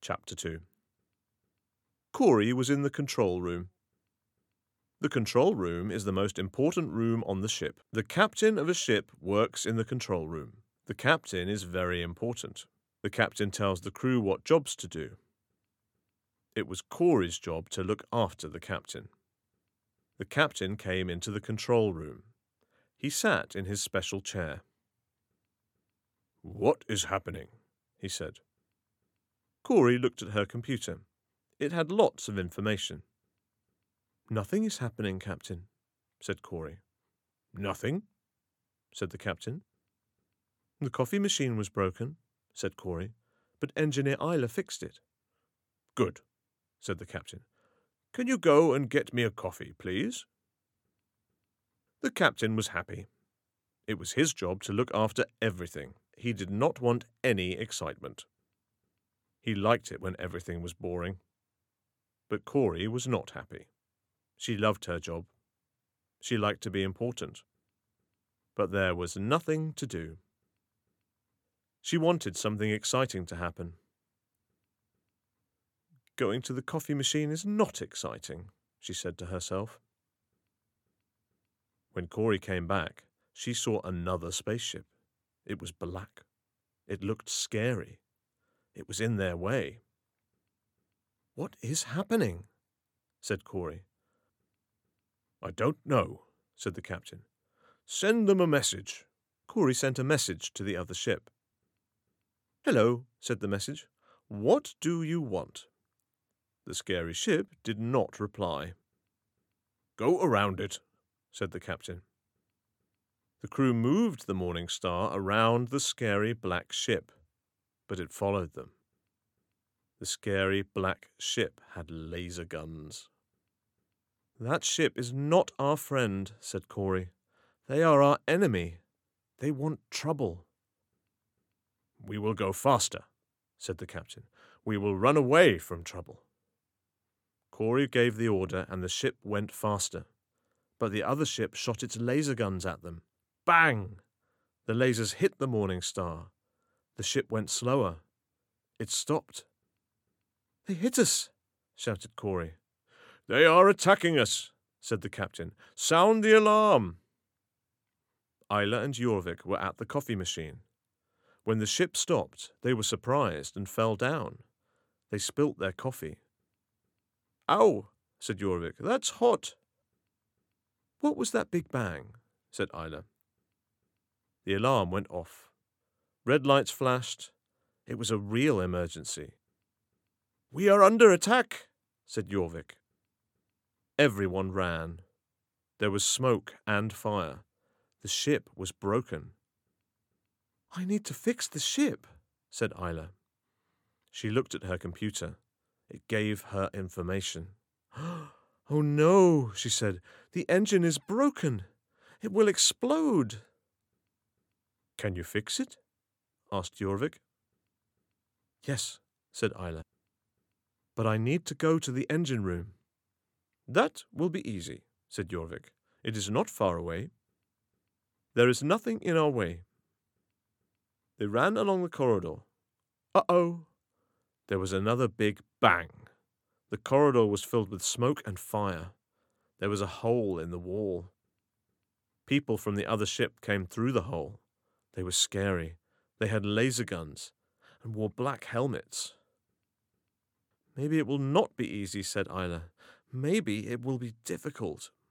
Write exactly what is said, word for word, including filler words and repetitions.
Chapter two. Corey was in the control room. The control room is the most important room on the ship. The captain of a ship works in the control room. The captain is very important. The captain tells the crew what jobs to do. It was Corey's job to look after the captain. The captain came into the control room. He sat in his special chair. "What is happening?" he said. Corey looked at her computer. It had lots of information. "Nothing is happening, Captain," said Corey. "Nothing?" said the captain. "The coffee machine was broken," said Corey, "but Engineer Isla fixed it." "Good," said the captain. "Can you go and get me a coffee, please?" The captain was happy. It was his job to look after everything. He did not want any excitement. He liked it when everything was boring. But Corey was not happy. She loved her job. She liked to be important. But there was nothing to do. She wanted something exciting to happen. "Going to the coffee machine is not exciting," she said to herself. When Corey came back, she saw another spaceship. It was black. It looked scary. It was in their way. "What is happening?" said Corey. "I don't know," said the captain. "Send them a message." Corey sent a message to the other ship. "Hello," said the message. "What do you want?" The scary ship did not reply. "Go around it," said the captain. The crew moved the Morning Star around the scary black ship, but it followed them. The scary black ship had laser guns. "That ship is not our friend," said Corey. "They are our enemy. They want trouble." "We will go faster," said the captain. "We will run away from trouble." Corey gave the order and the ship went faster. But the other ship shot its laser guns at them. Bang! The lasers hit the Morning Star. The ship went slower. It stopped. "They hit us!" shouted Corey. "They are attacking us," said the captain. "Sound the alarm." Isla and Jorvik were at the coffee machine. When the ship stopped, they were surprised and fell down. They spilt their coffee. "Ow!" said Jorvik. "That's hot." "What was that big bang?" said Isla. The alarm went off. Red lights flashed. It was a real emergency. "We are under attack," said Jorvik. Everyone ran. There was smoke and fire. The ship was broken. "I need to fix the ship," said Isla. She looked at her computer. It gave her information. "Oh no," she said. "The engine is broken. It will explode." "Can you fix it?" asked Jorvik. "Yes," said Isla. "But I need to go to the engine room." "That will be easy," said Jorvik. "It is not far away. There is nothing in our way." They ran along the corridor. Uh-oh! There was another big bang. The corridor was filled with smoke and fire. There was a hole in the wall. People from the other ship came through the hole. They were scary. They had laser guns and wore black helmets. "Maybe it will not be easy," said Isla. "Maybe it will be difficult."